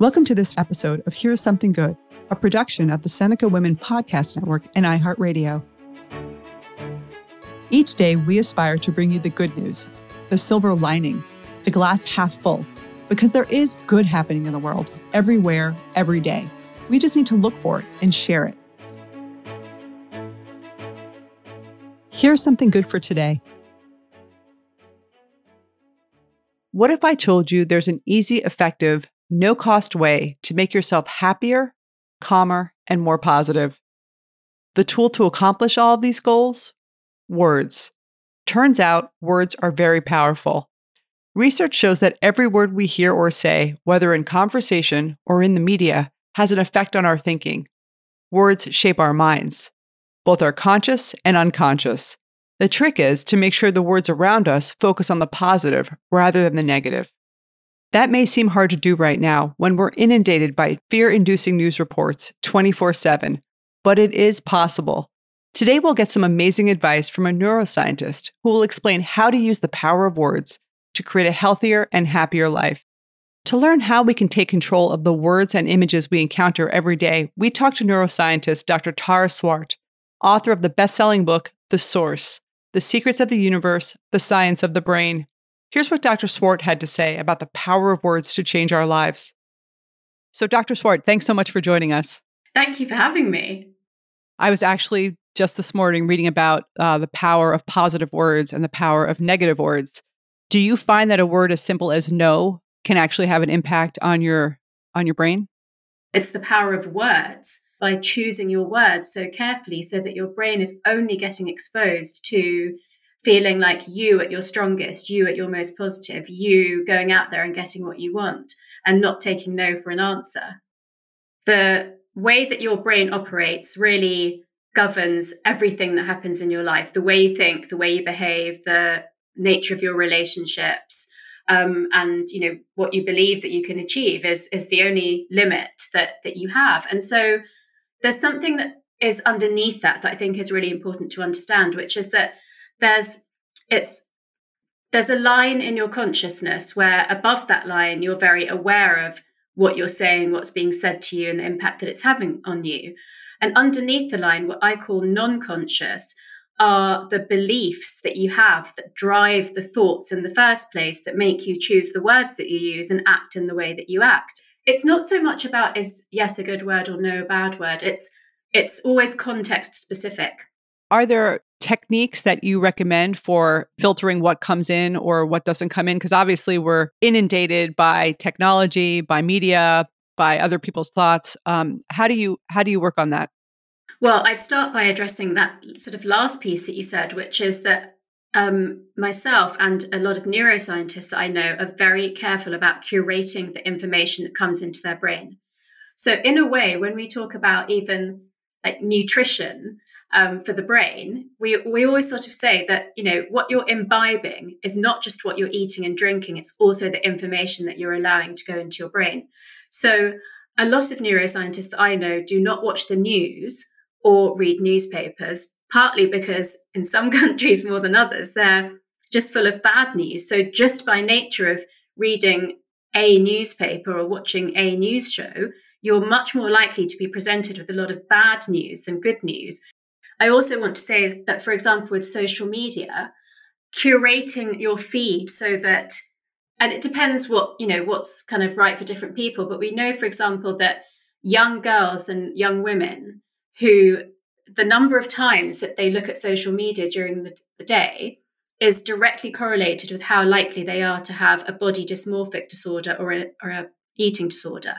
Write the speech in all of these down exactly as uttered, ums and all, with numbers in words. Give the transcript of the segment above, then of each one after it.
Welcome to this episode of Here's Something Good, a production of the Seneca Women Podcast Network and iHeartRadio. Each day, we aspire to bring you the good news, the silver lining, the glass half full, because there is good happening in the world, everywhere, every day. We just need to look for it and share it. Here's something good for today. What if I told you there's an easy, effective, no-cost way to make yourself happier, calmer, and more positive? The tool to accomplish all of these goals? Words. Turns out words are very powerful. Research shows that every word we hear or say, whether in conversation or in the media, has an effect on our thinking. Words shape our minds, both our conscious and unconscious. The trick is to make sure the words around us focus on the positive rather than the negative. That may seem hard to do right now when we're inundated by fear-inducing news reports twenty-four seven, but it is possible. Today we'll get some amazing advice from a neuroscientist who will explain how to use the power of words to create a healthier and happier life. To learn how we can take control of the words and images we encounter every day, we talked to neuroscientist Doctor Tara Swart, author of the best-selling book, The Source: The Secrets of the Universe, The Science of the Brain. Here's what Doctor Swart had to say about the power of words to change our lives. So Doctor Swart, thanks so much for joining us. Thank you for having me. I was actually just this morning reading about uh, the power of positive words and the power of negative words. Do you find that a word as simple as no can actually have an impact on your on your brain? It's the power of words. By choosing your words so carefully so that your brain is only getting exposed to feeling like you at your strongest, you at your most positive, you going out there and getting what you want and not taking no for an answer. The way that your brain operates really governs everything that happens in your life, the way you think, the way you behave, the nature of your relationships, um, and you know what you believe that you can achieve is, is the only limit that, that you have. And so there's something that is underneath that that I think is really important to understand, which is that there's it's there's a line in your consciousness where above that line, you're very aware of what you're saying, what's being said to you, and the impact that it's having on you. And underneath the line, what I call non-conscious, are the beliefs that you have that drive the thoughts in the first place, that make you choose the words that you use and act in the way that you act. It's not so much about is yes a good word or no a bad word. It's it's always context specific. Are there techniques that you recommend for filtering what comes in or what doesn't come in? Because obviously we're inundated by technology, by media, by other people's thoughts. Um, how do you how do you work on that? Well, I'd start by addressing that sort of last piece that you said, which is that um, myself and a lot of neuroscientists that I know are very careful about curating the information that comes into their brain. So in a way, when we talk about even like nutrition um, for the brain, we, we always sort of say that, you know, what you're imbibing is not just what you're eating and drinking, it's also the information that you're allowing to go into your brain. So a lot of neuroscientists that I know do not watch the news or read newspapers, partly because in some countries more than others, they're just full of bad news. So just by nature of reading a newspaper or watching a news show, you're much more likely to be presented with a lot of bad news than good news. I also want to say that, for example, with social media, curating your feed so that, and it depends what, you know, what's kind of right for different people, but we know, for example, that young girls and young women who the number of times that they look at social media during the, the day is directly correlated with how likely they are to have a body dysmorphic disorder or a, or a eating disorder.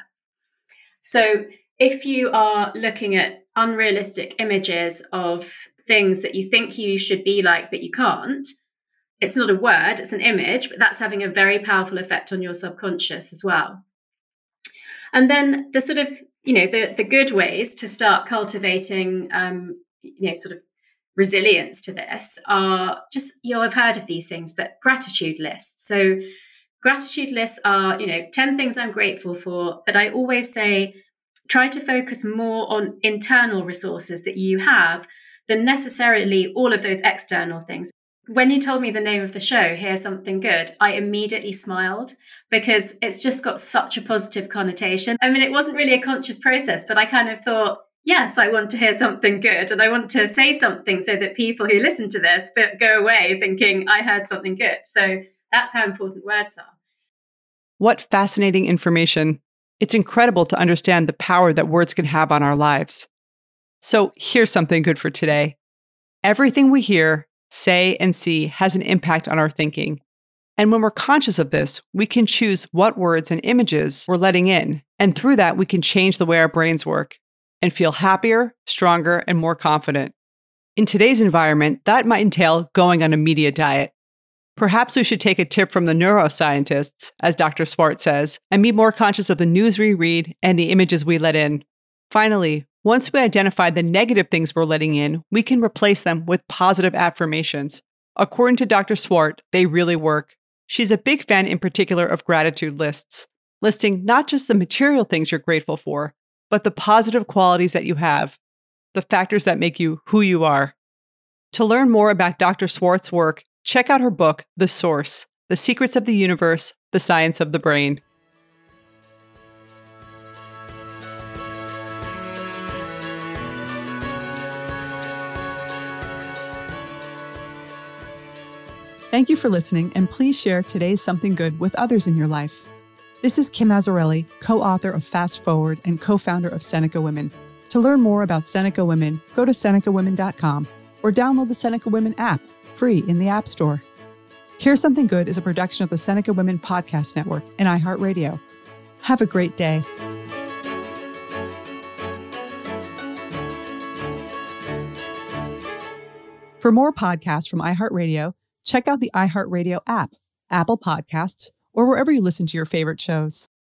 So if you are looking at unrealistic images of things that you think you should be like, but you can't, it's not a word, it's an image, but that's having a very powerful effect on your subconscious as well. And then the sort of, you know, the, the good ways to start cultivating, um, you know, sort of resilience to this are just, you'll have heard of these things, but gratitude lists. So gratitude lists are, you know, ten things I'm grateful for, but I always say, try to focus more on internal resources that you have than necessarily all of those external things. When you told me the name of the show, Hear Something Good, I immediately smiled because it's just got such a positive connotation. I mean, it wasn't really a conscious process, but I kind of thought, yes, I want to hear something good and I want to say something so that people who listen to this go away thinking I heard something good. So that's how important words are. What fascinating information. It's incredible to understand the power that words can have on our lives. So here's something good for today. Everything we hear, say, and see has an impact on our thinking. And when we're conscious of this, we can choose what words and images we're letting in. And through that, we can change the way our brains work and feel happier, stronger, and more confident. In today's environment, that might entail going on a media diet. Perhaps we should take a tip from the neuroscientists, as Doctor Swart says, and be more conscious of the news we read and the images we let in. Finally, once we identify the negative things we're letting in, we can replace them with positive affirmations. According to Doctor Swart, they really work. She's a big fan in particular of gratitude lists, listing not just the material things you're grateful for, but the positive qualities that you have, the factors that make you who you are. To learn more about Doctor Swart's work, check out her book, The Source: The Secrets of the Universe, The Science of the Brain. Thank you for listening, and please share today's Something Good with others in your life. This is Kim Azzarelli, co-author of Fast Forward and co-founder of Seneca Women. To learn more about Seneca Women, go to Seneca Women dot com or download the Seneca Women app, free in the App Store. Hear Something Good is a production of the Seneca Women Podcast Network and iHeartRadio. Have a great day. For more podcasts from iHeartRadio, check out the iHeartRadio app, Apple Podcasts, or wherever you listen to your favorite shows.